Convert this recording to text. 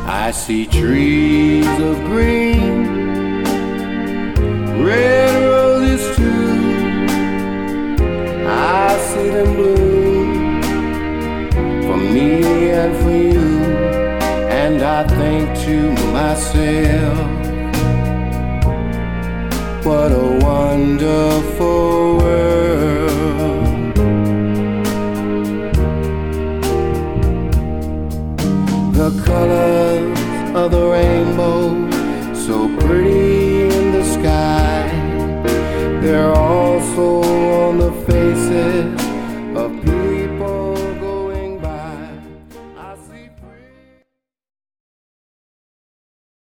I see trees of green, red roses too. I see them bloom for me and for you. And I think to myself, what a wonderful world. The colors of the rainbow, so pretty in the sky, they're also on the faces